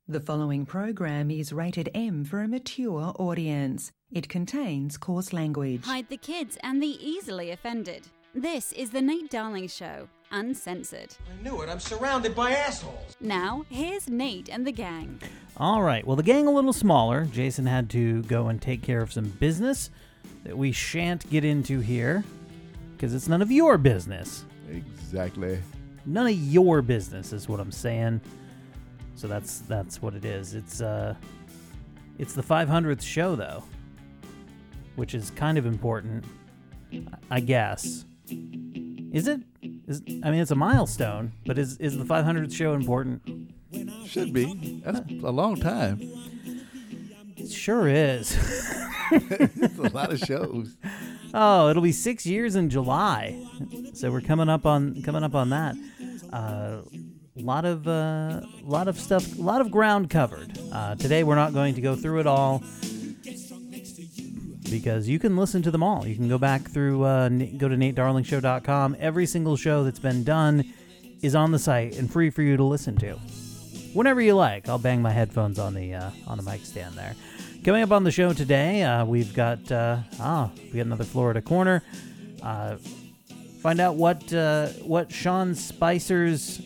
The following program is rated M for a mature audience. It contains coarse language. Hide the kids and the easily offended. This is The Nate Darling Show, uncensored. I knew it. I'm surrounded by assholes. Now, here's Nate and the gang. All right. Well, the gang a little smaller. Jason had to go and take care of some business that we shan't get into here because it's none of your business. Exactly. None of your business is what I'm saying. So that's what it is. It's the 500th show though, which is kind of important, I guess. Is it? I mean, it's a milestone, but is the 500th show important? Should be. That's a long time. It sure is. It's a lot of shows. Oh, it'll be 6 years in July, so we're coming up on that. A lot of stuff, a lot of ground covered. Today we're not going to go through it all because you can listen to them all. You can go back through, go to natedarlingshow.com. Every single show that's been done is on the site and free for you to listen to whenever you like. I'll bang my headphones on the mic stand there. Coming up on the show today, we've got another Florida Corner. Find out what Sean Spicer's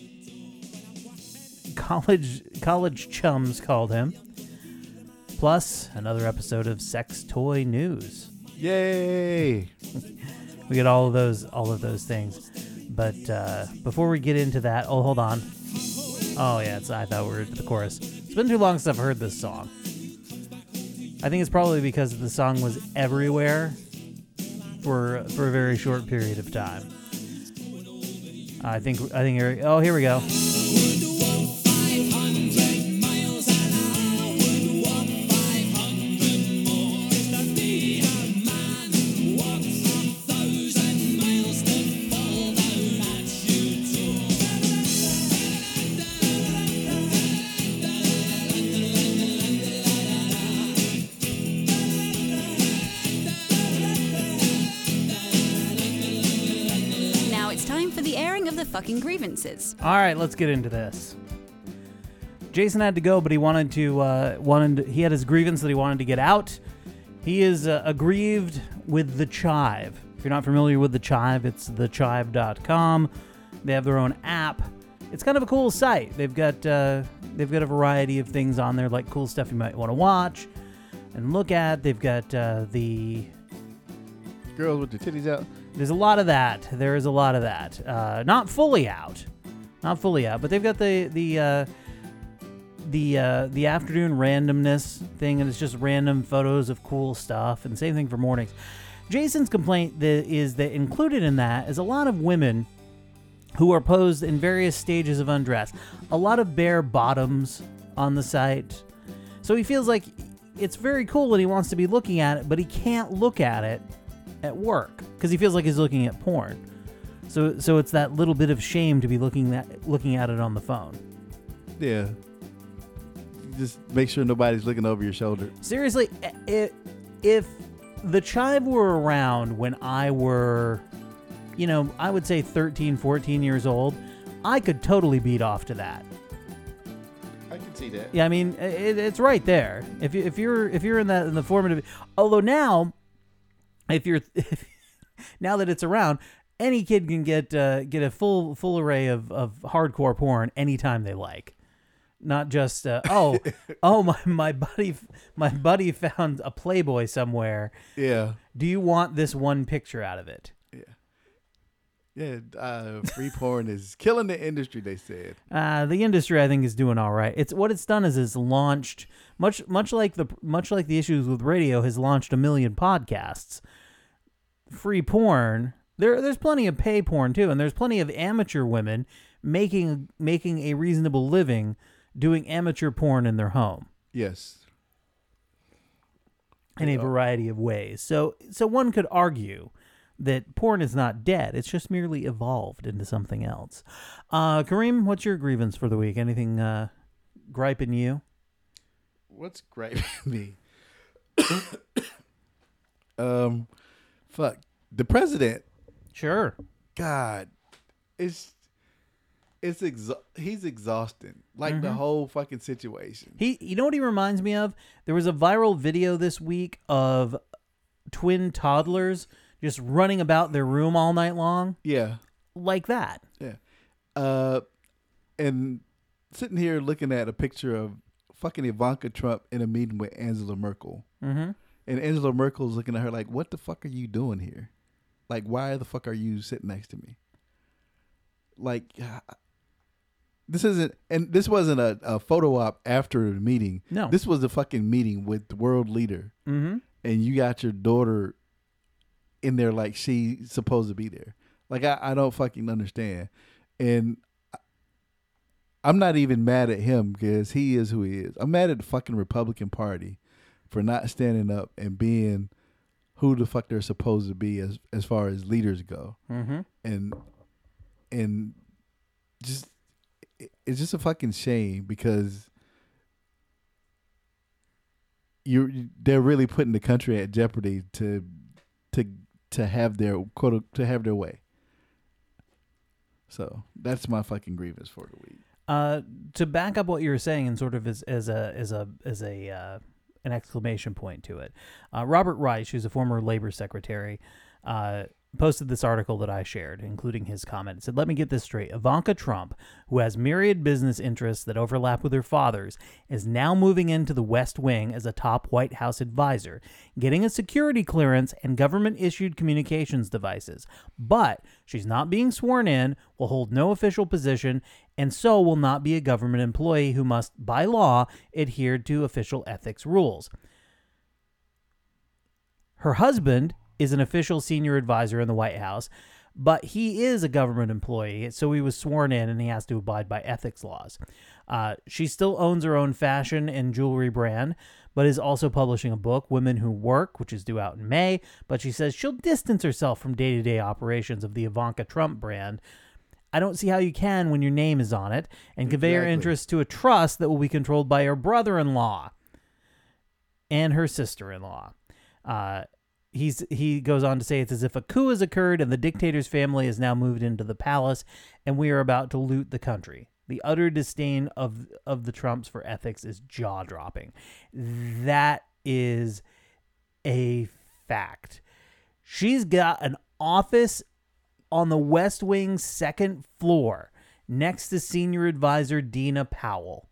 college chums called him. Plus, another episode of Sex Toy News. Yay! We get all of those things. But before we get into that, hold on. Oh yeah, I thought we were at the chorus. It's been too long since I've heard this song. I think it's probably because the song was everywhere for a very short period of time. I think here we go. Fucking grievances. All right, let's get into this. Jason had to go, but he he had his grievance that he wanted to get out. He is aggrieved with The Chive. If you're not familiar with The Chive, it's thechive.com. They have their own app. It's kind of a cool site. They've got a variety of things on there, like cool stuff you might want to watch and look at. They've got the girls with their titties out. There's a lot of that. There is a lot of that. Not fully out, but they've got the afternoon randomness thing, and it's just random photos of cool stuff. And same thing for mornings. Jason's complaint is that included in that is a lot of women who are posed in various stages of undress. A lot of bare bottoms on the site. So he feels like it's very cool and he wants to be looking at it, but he can't look at it at work because he feels like he's looking at porn. So it's that little bit of shame to be looking at it on the phone. Yeah. Just make sure nobody's looking over your shoulder. Seriously, if The Chive were around when I were, I would say 13, 14 years old, I could totally beat off to that. I can see that. Yeah, I mean, it's right there. If you're in the formative, although now, now that it's around, any kid can get a full array of hardcore porn anytime they like. Not just my buddy found a Playboy somewhere. Yeah. Do you want this one picture out of it? Yeah. Free porn is killing the industry, they said. The industry, I think, is doing all right. It's done is launched much like the issues with radio has launched a million podcasts. Free porn. There's plenty of pay porn too, and there's plenty of amateur women making a reasonable living doing amateur porn in their home. Yes. In a variety of ways. So one could argue that porn is not dead. It's just merely evolved into something else. Kareem, what's your grievance for the week? Anything griping you? What's griping me? Fuck. The president. Sure. God. he's exhausting. Like the whole fucking situation. You know what he reminds me of? There was a viral video this week of twin toddlers just running about their room all night long. Yeah. Like that. Yeah. And sitting here looking at a picture of fucking Ivanka Trump in a meeting with Angela Merkel. Mm-hmm. And Angela Merkel's looking at her like, what the fuck are you doing here? Like, why the fuck are you sitting next to me? Like, this wasn't a photo op after the meeting. No. This was a fucking meeting with the world leader. Mm-hmm. And you got your daughter in there like she's supposed to be there. Like, I don't fucking understand. And I'm not even mad at him because he is who he is. I'm mad at the fucking Republican Party for not standing up and being who the fuck they're supposed to be as far as leaders go. Mm-hmm. And just it's just a fucking shame because they're really putting the country at jeopardy to have their way. So that's my fucking grievance for the week. To back up what you were saying and sort of as an exclamation point to it, Robert Reich, who's a former labor secretary, posted this article that I shared, including his comment. It said, let me get this straight. Ivanka Trump, who has myriad business interests that overlap with her father's, is now moving into the West Wing as a top White House advisor, getting a security clearance and government-issued communications devices. But she's not being sworn in, will hold no official position, and so will not be a government employee who must, by law, adhere to official ethics rules. Her husband is an official senior advisor in the White House, but he is a government employee, so he was sworn in and he has to abide by ethics laws. She still owns her own fashion and jewelry brand, but is also publishing a book, Women Who Work, which is due out in May, but she says she'll distance herself from day-to-day operations of the Ivanka Trump brand. I don't see how you can when your name is on it, and convey her interests to a trust that will be controlled by her brother-in-law and her sister-in-law. He goes on to say it's as if a coup has occurred and the dictator's family has now moved into the palace and we are about to loot the country. The utter disdain of the Trumps for ethics is jaw-dropping. That is a fact. She's got an office on the West Wing's second floor next to senior advisor Dina Powell.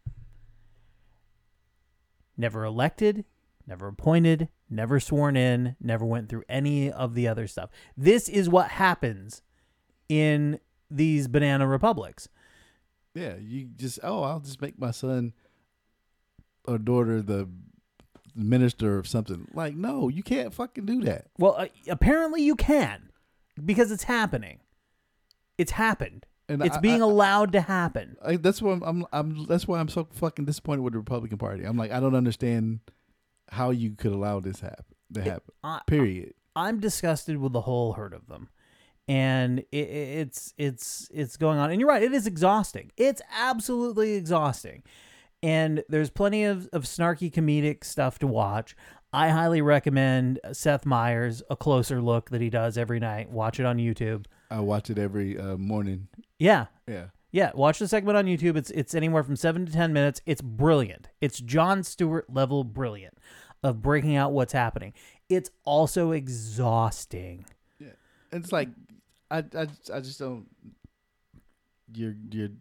Never elected, never appointed, never sworn in, never went through any of the other stuff. This is what happens in these banana republics. Yeah, you just, I'll just make my son or daughter the minister of something. Like, no, you can't fucking do that. Well, apparently you can, because it's happening. It's happened. And it's being allowed to happen. That's why that's why I'm so fucking disappointed with the Republican Party. I'm like, I don't understand how you could allow this to happen. Period. I'm disgusted with the whole herd of them, and it's going on. And you're right, it is exhausting. It's absolutely exhausting. And there's plenty of snarky comedic stuff to watch. I highly recommend Seth Meyers, A Closer Look, that he does every night. Watch it on YouTube. I watch it every morning. Yeah. Yeah. Yeah, watch the segment on YouTube. It's anywhere from 7 to 10 minutes. It's brilliant. It's Jon Stewart level brilliant of breaking out what's happening. It's also exhausting. Yeah, it's like I just don't. You're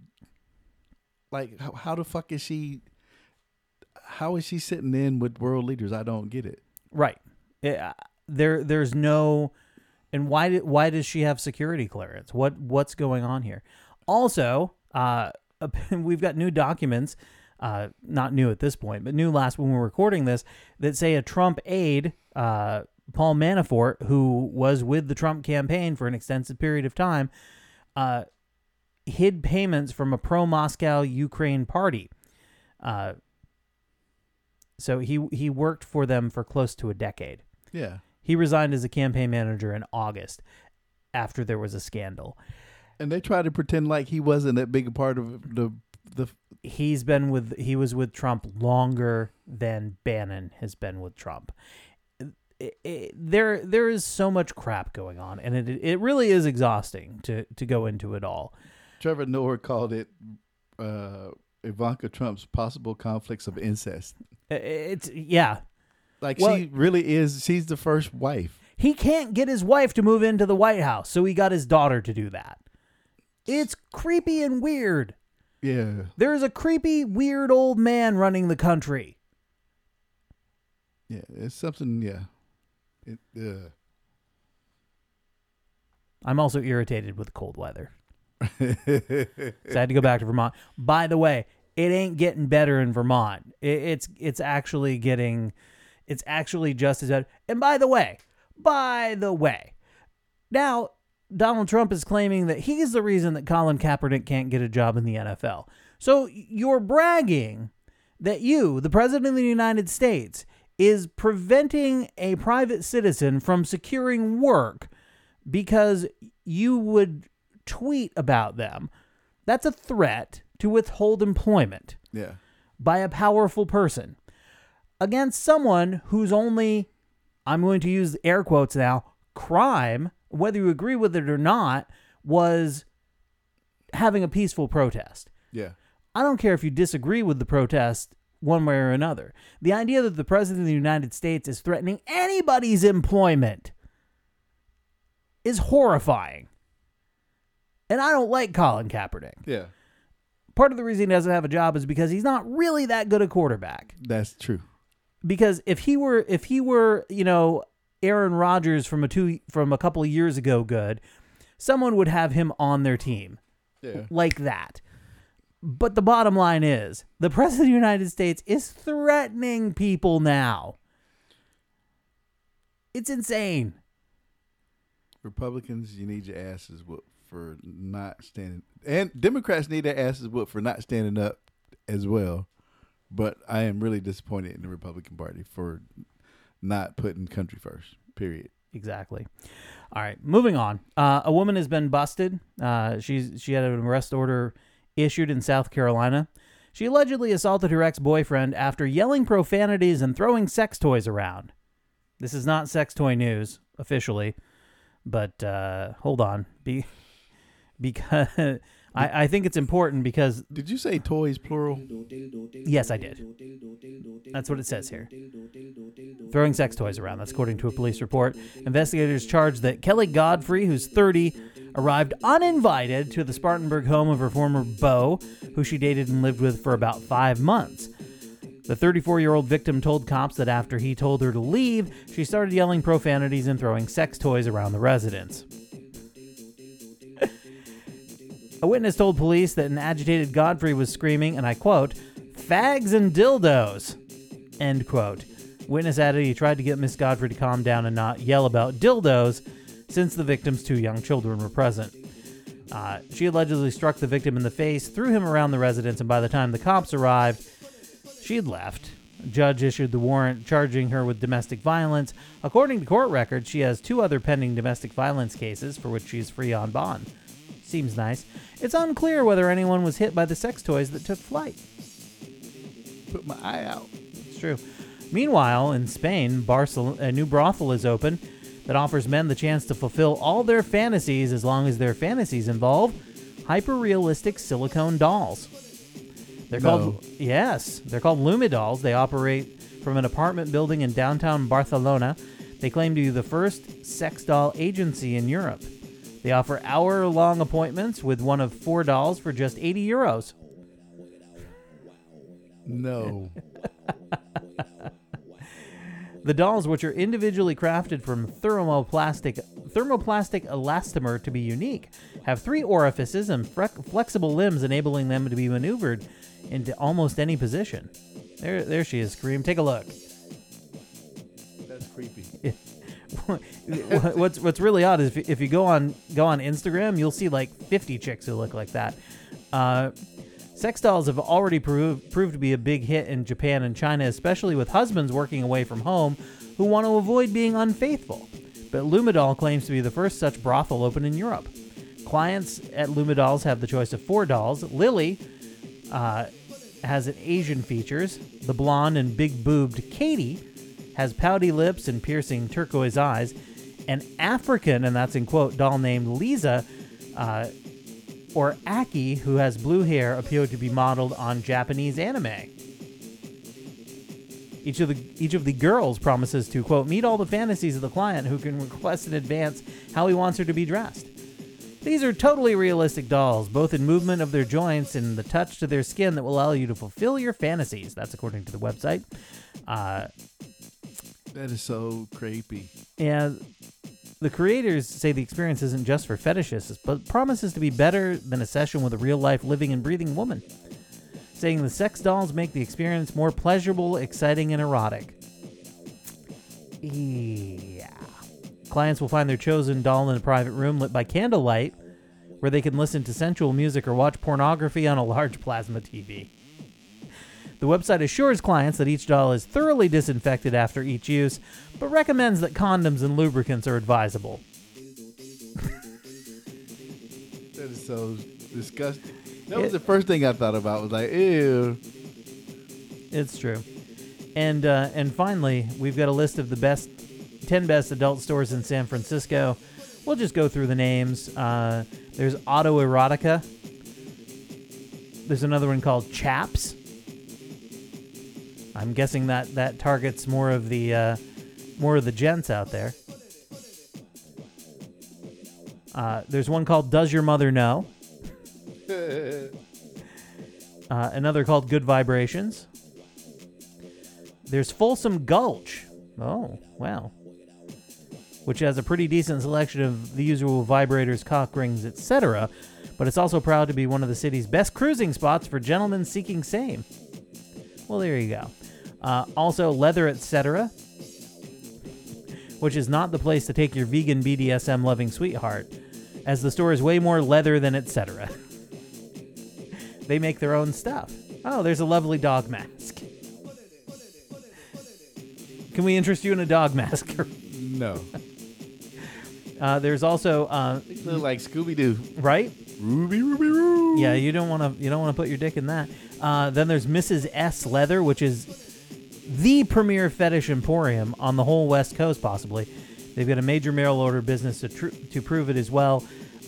like how the fuck is she? How is she sitting in with world leaders? I don't get it. Right. There's no, and why does she have security clearance? What's going on here? Also, we've got new documents, not new at this point, but new last when we're recording this, that say a Trump aide, Paul Manafort, who was with the Trump campaign for an extensive period of time, hid payments from a pro-Moscow Ukraine party. So he worked for them for close to a decade. Yeah. He resigned as a campaign manager in August after there was a scandal. And they try to pretend like he wasn't that big a part of the. He was with Trump longer than Bannon has been with Trump. There is so much crap going on, and it really is exhausting to go into it all. Trevor Noah called it Ivanka Trump's possible conflicts of incest. It's Like Well- she really is. She's the first wife. He can't get his wife to move into the White House, so he got his daughter to do that. It's creepy and weird. Yeah. There's a creepy, weird old man running the country. Yeah. It's something. Yeah. I'm also irritated with cold weather. So I had to go back to Vermont. By the way, it ain't getting better in Vermont. It's actually just as bad. And by the way, now Donald Trump is claiming that he's the reason that Colin Kaepernick can't get a job in the NFL. So you're bragging that you, the President of the United States, is preventing a private citizen from securing work because you would tweet about them. That's a threat to withhold employment Yeah. by a powerful person against someone whose only, I'm going to use air quotes now, crime, whether you agree with it or not, was having a peaceful protest. Yeah. I don't care if you disagree with the protest one way or another. The idea that the President of the United States is threatening anybody's employment is horrifying. And I don't like Colin Kaepernick. Yeah. Part of the reason he doesn't have a job is because he's not really that good a quarterback. That's true. Because if he were, Aaron Rodgers from a couple of years ago good, someone would have him on their team. Yeah. Like that. But the bottom line is, the President of the United States is threatening people now. It's insane. Republicans, you need your asses whooped for not standing, and Democrats need their asses whooped for not standing up as well. But I am really disappointed in the Republican Party for not putting country first. Period. Exactly. All right, moving on. A woman has been busted. She had an arrest order issued in South Carolina. She allegedly assaulted her ex-boyfriend after yelling profanities and throwing sex toys around. This is not sex toy news officially, but hold on, because I think it's important because... Did you say toys plural? Yes, I did. That's what it says here. Throwing sex toys around. That's according to a police report. Investigators charged that Kelly Godfrey, who's 30, arrived uninvited to the Spartanburg home of her former beau, who she dated and lived with for about 5 months. The 34-year-old victim told cops that after he told her to leave, she started yelling profanities and throwing sex toys around the residence. A witness told police that an agitated Godfrey was screaming, and I quote, "fags and dildos," end quote. Witness added he tried to get Miss Godfrey to calm down and not yell about dildos since the victim's 2 young children were present. She allegedly struck the victim in the face, threw him around the residence, and by the time the cops arrived, she had left. A judge issued the warrant charging her with domestic violence. According to court records, she has 2 other pending domestic violence cases for which she's free on bond. Seems nice. It's unclear whether anyone was hit by the sex toys that took flight. Put my eye out. It's true. Meanwhile, in Spain, a new brothel is open that offers men the chance to fulfill all their fantasies as long as their fantasies involve hyper-realistic silicone dolls. They're called Lumidolls. They operate from an apartment building in downtown Barcelona. They claim to be the first sex doll agency in Europe. They offer hour-long appointments with one of 4 dolls for just €80. No. The dolls, which are individually crafted from thermoplastic elastomer to be unique, have 3 orifices and flexible limbs, enabling them to be maneuvered into almost any position. There she is, Scream. Take a look. That's creepy. What's really odd is if you go on Instagram, you'll see like 50 chicks who look like that. Sex dolls have already proved to be a big hit in Japan and China, especially with husbands working away from home who want to avoid being unfaithful. But Lumidoll claims to be the first such brothel open in Europe. Clients at Lumidolls have the choice of 4 dolls. Lily has an Asian features. The blonde and big-boobed Katie has pouty lips and piercing turquoise eyes. An African, and that's in quote, doll named Lisa or Aki, who has blue hair, appear to be modeled on Japanese anime. Each of the girls promises to, quote, meet all the fantasies of the client who can request in advance how he wants her to be dressed. These are totally realistic dolls, both in movement of their joints and the touch to their skin that will allow you to fulfill your fantasies. That's according to the website. That is so creepy. Yeah, the creators say the experience isn't just for fetishists, but promises to be better than a session with a real-life living and breathing woman, saying the sex dolls make the experience more pleasurable, exciting, and erotic. Yeah. Clients will find their chosen doll in a private room lit by candlelight, where they can listen to sensual music or watch pornography on a large plasma TV. The website assures clients that each doll is thoroughly disinfected after each use, but recommends that condoms and lubricants are advisable. That is so disgusting. That was the first thing I thought about. Was like, ew. It's true. And finally, we've got a list of the 10 best adult stores in San Francisco. We'll just go through the names. There's Autoerotica. There's another one called Chaps. I'm guessing that targets more of the gents out there. There's one called Does Your Mother Know? Another called Good Vibrations. There's Folsom Gulch. Oh, wow. Which has a pretty decent selection of the usual vibrators, cock rings, etc. But it's also proud to be one of the city's best cruising spots for gentlemen seeking same. Well, there you go. Also, Leather, etc., which is not the place to take your vegan BDSM-loving sweetheart, as the store is way more leather than etc. They make their own stuff. Oh, there's a lovely dog mask. Can we interest you in a dog mask? No. There's also They look like Scooby-Doo. right? Ruby, Ruby, Roo. Yeah, you don't want to put your dick in that. Then there's Mrs. S Leather, which is the premier fetish emporium on the whole West Coast, possibly. They've got a major mail order business to prove it as well.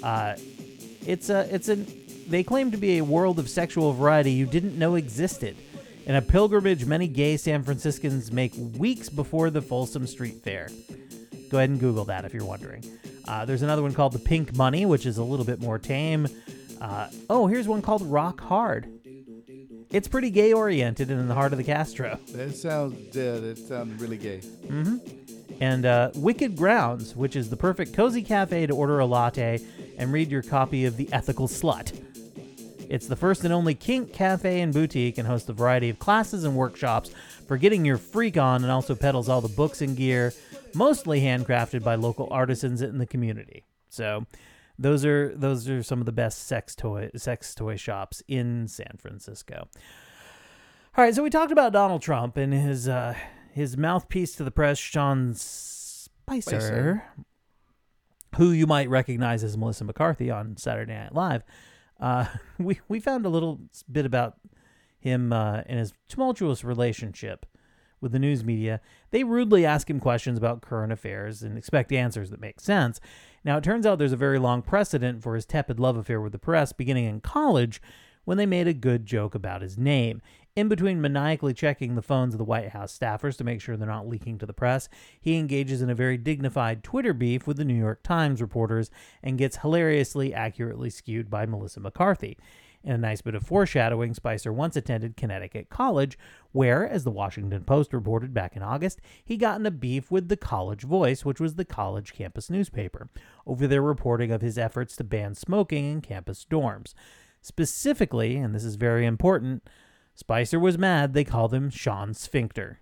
They claim to be a world of sexual variety you didn't know existed, and a pilgrimage many gay San Franciscans make weeks before the Folsom Street Fair. Go ahead and Google that if you're wondering. There's another one called the Pink Money, which is a little bit more tame. Here's one called Rock Hard. It's pretty gay-oriented and in the heart of the Castro. That sounds really gay. Mm-hmm. And Wicked Grounds, which is the perfect cozy cafe to order a latte and read your copy of The Ethical Slut. It's the first and only kink cafe and boutique and hosts a variety of classes and workshops for getting your freak on, and also peddles all the books and gear, mostly handcrafted by local artisans in the community. So those are some of the best sex toy shops in San Francisco. All right, so we talked about Donald Trump and his mouthpiece to the press, Sean Spicer, who you might recognize as Melissa McCarthy on Saturday Night Live. We found a little bit about him and his tumultuous relationship with the news media. They rudely ask him questions about current affairs and expect answers that make sense. Now, it turns out there's a very long precedent for his tepid love affair with the press, beginning in college when they made a good joke about his name. In between maniacally checking the phones of the White House staffers to make sure they're not leaking to the press, he engages in a very dignified Twitter beef with the New York Times reporters and gets hilariously accurately skewed by Melissa McCarthy. In a nice bit of foreshadowing, Spicer once attended Connecticut College, where, as the Washington Post reported back in August, he got in a beef with the College Voice, which was the college campus newspaper, over their reporting of his efforts to ban smoking in campus dorms. Specifically, and this is very important, Spicer was mad they called him Sean Sphincter.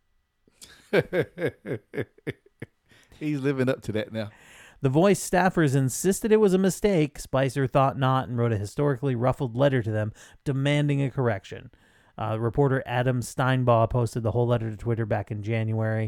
He's living up to that now. The Voice staffers insisted it was a mistake. Spicer thought not and wrote a historically ruffled letter to them demanding a correction. Reporter Adam Steinbaugh posted the whole letter to Twitter back in January.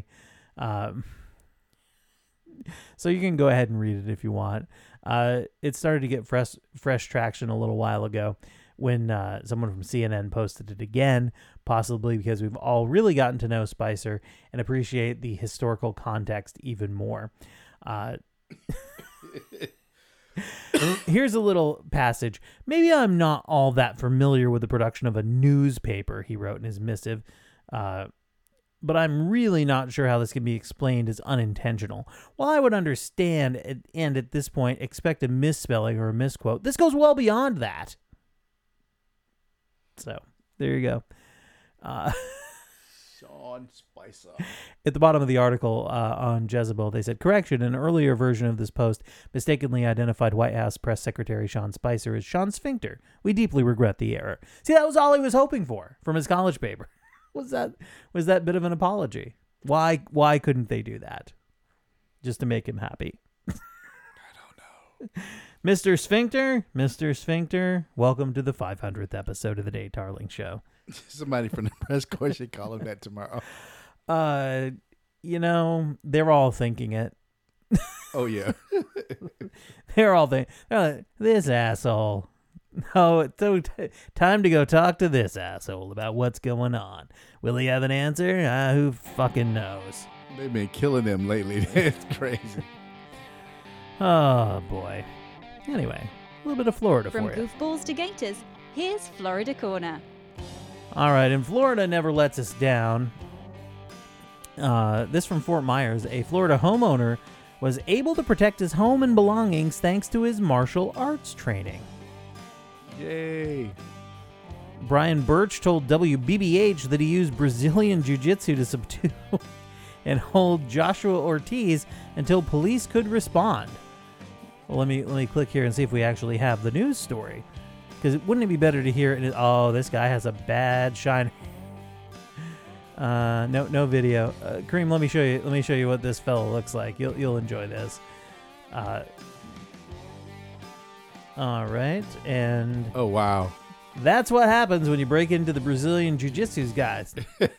So you can go ahead and read it if you want. It started to get fresh traction a little while ago when someone from CNN posted it again, possibly because we've all really gotten to know Spicer and appreciate the historical context even more. Here's a little passage. Maybe I'm not all that familiar with the production of a newspaper, he wrote in his missive, but I'm really not sure how this can be explained as unintentional. While I would understand and at this point expect a misspelling or a misquote, this goes well beyond that. So, there you go. Sean Spicer. At the bottom of the article on Jezebel, they said, correction, an earlier version of this post mistakenly identified White House Press Secretary Sean Spicer as Sean Sphincter. We deeply regret the error. See, that was all he was hoping for from his college paper. Was that bit of an apology? Why couldn't they do that? Just to make him happy? I don't know. Mr. Sphincter, welcome to the 500th episode of the Dave Darling Show. Somebody from the press corps should call him that tomorrow. They're all thinking it. Oh, yeah. They're all thinking, this asshole. Oh, it's time to go talk to this asshole about what's going on. Will he have an answer? Who fucking knows? They've been killing them lately. It's crazy. Oh, boy. Anyway, a little bit of Florida From for you. goofballs to gators, here's Florida Corner. All right, and Florida never lets us down. This from Fort Myers. A Florida homeowner was able to protect his home and belongings thanks to his martial arts training. Yay. Brian Birch told WBBH that he used Brazilian Jiu-Jitsu to subdue and hold Joshua Ortiz until police could respond. Well, let me click here and see if we actually have the news story. Because wouldn't it be better to hear it? Oh, this guy has a bad shine. No video. Kareem, let me show you. Let me show you what this fellow looks like. You'll enjoy this. All right, and oh wow, that's what happens when you break into the Brazilian Jiu-Jitsu's guys.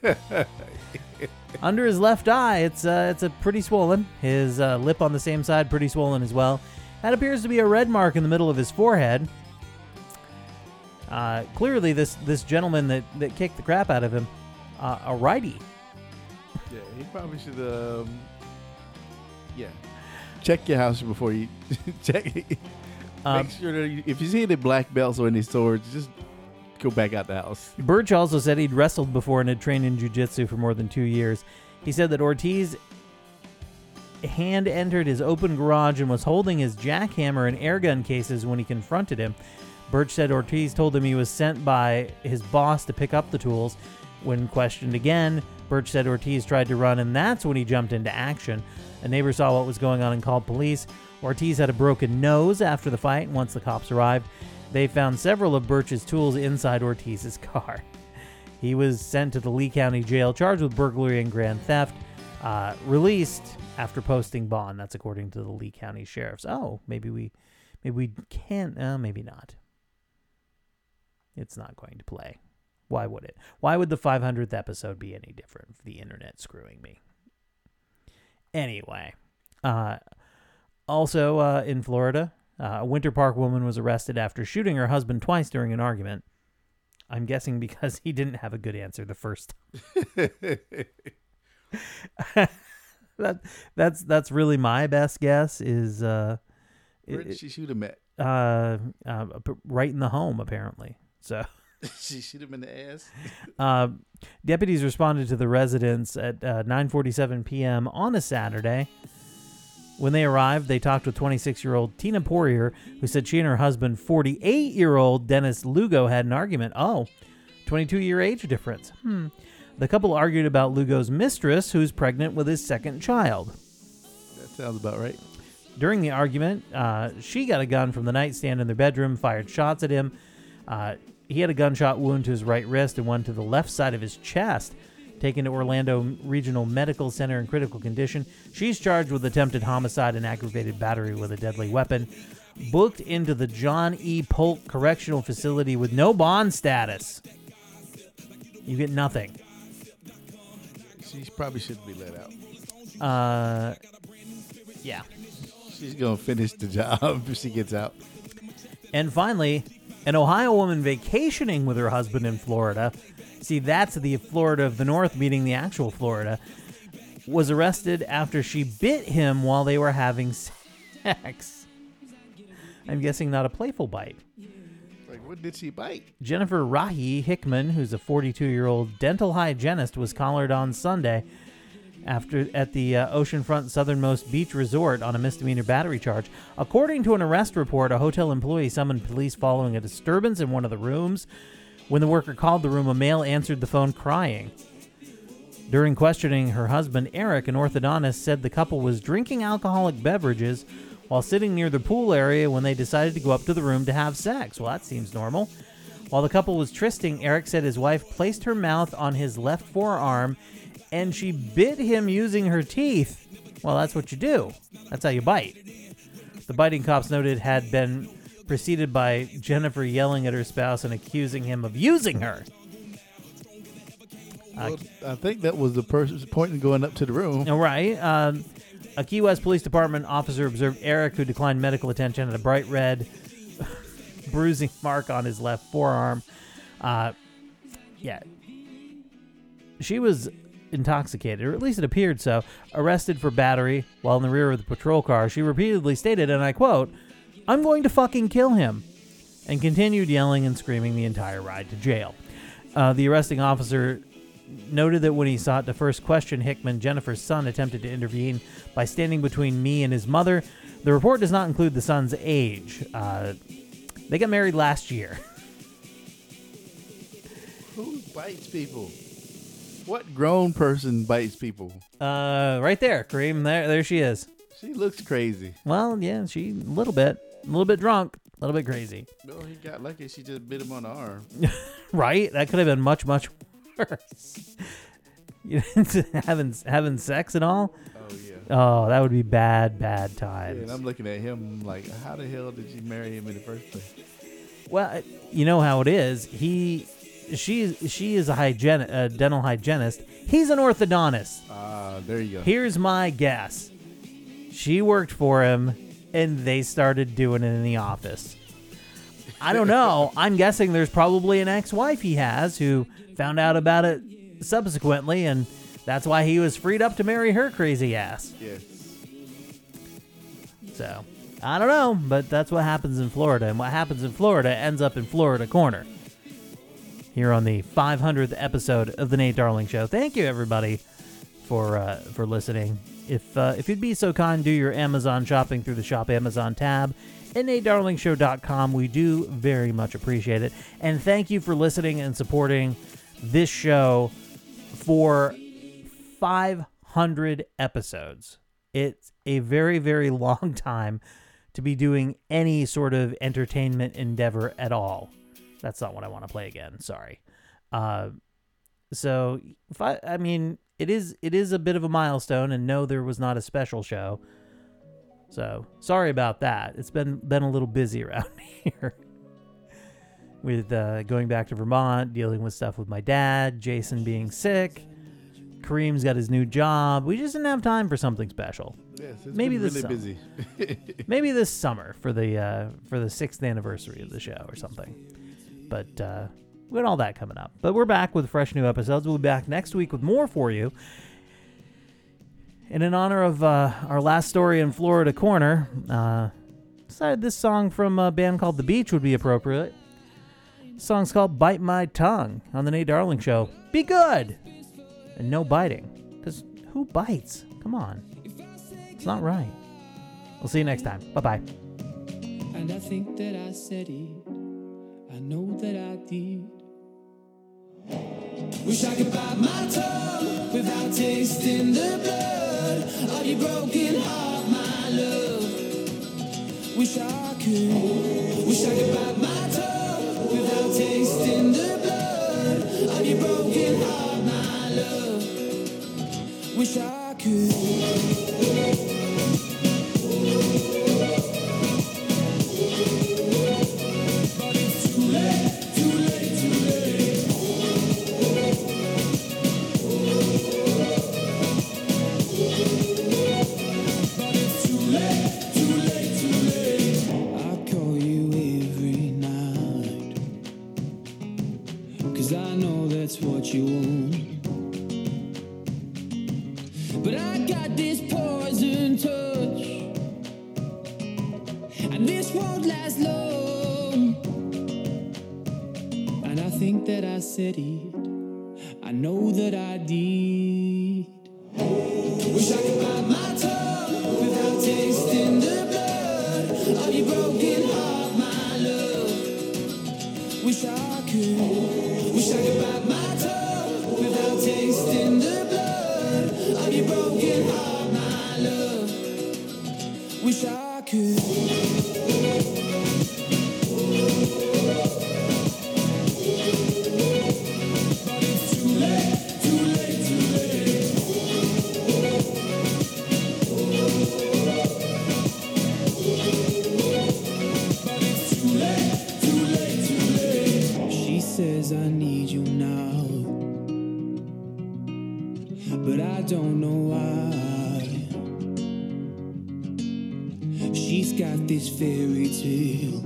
Under his left eye, it's a pretty swollen. His lip on the same side, pretty swollen as well. That appears to be a red mark in the middle of his forehead. Clearly, this gentleman that kicked the crap out of him, a righty. Yeah, he probably should. Check your house before you check. Make sure that if you see any black belts or any swords, just go back out the house. Birch also said he'd wrestled before and had trained in jiu-jitsu for more than 2 years. He said that Ortiz hand entered his open garage and was holding his jackhammer and airgun cases when he confronted him. Birch said Ortiz told him he was sent by his boss to pick up the tools. When questioned again, Birch said Ortiz tried to run, and that's when he jumped into action. A neighbor saw what was going on and called police. Ortiz had a broken nose after the fight, and once the cops arrived, they found several of Birch's tools inside Ortiz's car. He was sent to the Lee County Jail, charged with burglary and grand theft, released after posting bond. That's according to the Lee County Sheriff's. Oh, maybe we can't. Maybe not. It's not going to play. Why would it? Why would the 500th episode be any different? The internet screwing me. Anyway, also in Florida, a Winter Park woman was arrested after shooting her husband twice during an argument. I'm guessing because he didn't have a good answer the first time. That's really my best guess. Is where did she shoot him at? Right in the home, apparently. So she shoot him in the ass. Deputies responded to the residence at 9:47 p.m. on a Saturday. When they arrived, they talked with 26-year-old Tina Poirier, who said she and her husband, 48-year-old Dennis Lugo, had an argument. 22-year age difference. The couple argued about Lugo's mistress, who's pregnant with his second child. That sounds about right. During the argument, she got a gun from the nightstand in their bedroom, fired shots at him. He had a gunshot wound to his right wrist and one to the left side of his chest. Taken to Orlando Regional Medical Center in critical condition. She's charged with attempted homicide and aggravated battery with a deadly weapon. Booked into the John E. Polk Correctional Facility with no bond status. You get nothing. She probably shouldn't be let out. Yeah. She's going to finish the job if she gets out. And finally, an Ohio woman vacationing with her husband in Florida. See, that's the Florida of the North meeting the actual Florida. Was arrested after she bit him while they were having sex. I'm guessing not a playful bite. Like, what did she bite? Jennifer Rahi Hickman, who's a 42-year-old dental hygienist, was collared on Sunday at the oceanfront southernmost beach resort on a misdemeanor battery charge. According to an arrest report, a hotel employee summoned police following a disturbance in one of the rooms. When the worker called the room, a male answered the phone crying. During questioning, her husband, Eric, an orthodontist, said the couple was drinking alcoholic beverages while sitting near the pool area when they decided to go up to the room to have sex. Well, that seems normal. While the couple was trysting, Eric said his wife placed her mouth on his left forearm and she bit him using her teeth. Well, that's what you do. That's how you bite. The biting, cops noted, had been preceded by Jennifer yelling at her spouse and accusing him of using her. Well, I think that was the person's point in going up to the room. Right. A Key West Police Department officer observed Eric, who declined medical attention, had a bright red bruising mark on his left forearm. She was intoxicated, or at least it appeared so, arrested for battery while in the rear of the patrol car. She repeatedly stated, and I quote, "I'm going to fucking kill him," and continued yelling and screaming the entire ride to jail. The arresting officer noted that when he sought to first question Hickman, Jennifer's son attempted to intervene by standing between me and his mother. The report does not include the son's age. They got married last year. Who bites people? What grown person bites people? Right there, Kareem. There she is. She looks crazy. Well, yeah, she a little bit drunk, a little bit crazy. No, he got lucky. She just bit him on the arm. Right? That could have been much, much worse. having sex and all. Oh yeah. Oh, that would be bad times. Yeah, and I'm looking at him like, how the hell did you marry him in the first place? Well, you know how it is. She is a dental hygienist. He's an orthodontist. There you go. Here's my guess. She worked for him, and they started doing it in the office. I don't know. I'm guessing there's probably an ex-wife he has who found out about it subsequently, and that's why he was freed up to marry her crazy ass. Yes. So, I don't know, but that's what happens in Florida, and what happens in Florida ends up in Florida Corner. Here on the 500th episode of The Nate Darling Show. Thank you, everybody, for listening. If you'd be so kind, do your Amazon shopping through the Shop Amazon tab at NateDarlingShow.com. We do very much appreciate it. And thank you for listening and supporting this show for 500 episodes. It's a very, very long time to be doing any sort of entertainment endeavor at all. That's not what I want to play again. Sorry. So, it is a bit of a milestone, and no, there was not a special show. So, sorry about that. It's been a little busy around here with going back to Vermont, dealing with stuff with my dad, Jason being sick, Kareem's got his new job. We just didn't have time for something special. Yes, it's Maybe been this really summer. busy. Maybe this summer for the 6th anniversary of the show or something. But we got all that coming up. But we're back with fresh new episodes. We'll be back next week with more for you. And in honor of our last story in Florida Corner, decided this song from a band called The Beach would be appropriate. The song's called Bite My Tongue on The Nate Darling Show. Be good! And no biting. Because who bites? Come on. It's not right. We'll see you next time. Bye-bye. And I think that I said it. I know that I did. Wish I could bite my tongue without tasting the blood of your broken heart, my love. Wish I could bite my tongue without tasting the blood of your broken heart, my love. Wish I could. What you want, but I got this poison touch, and this won't last. I said it. I know that I did. Wish I could bite my tongue without tasting the blood of your broken heart, my love. Wish I could bite my tongue without tasting the blood of your broken heart, my love. Wish I could. Says I need you now, but I don't know why. She's got this fairy tale,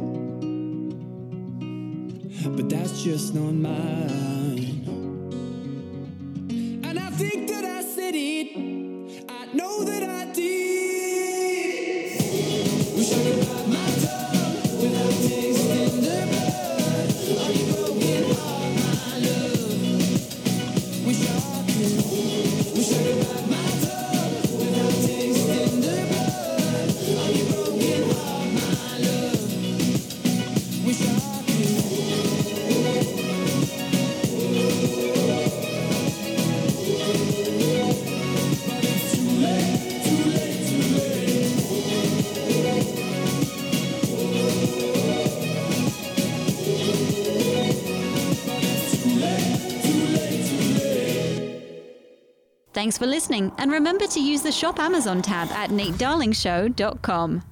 but that's just not mine. And I think that I said it, I know that I did. Wish I could bite my tongue without tasting the blood of your broken heart, my love. Wish I could bite my tongue without tasting the blood of your broken heart, my love. Wish I could. But it's too late, too late, too late. Thanks for listening, and remember to use the Shop Amazon tab at natedarlingshow.com.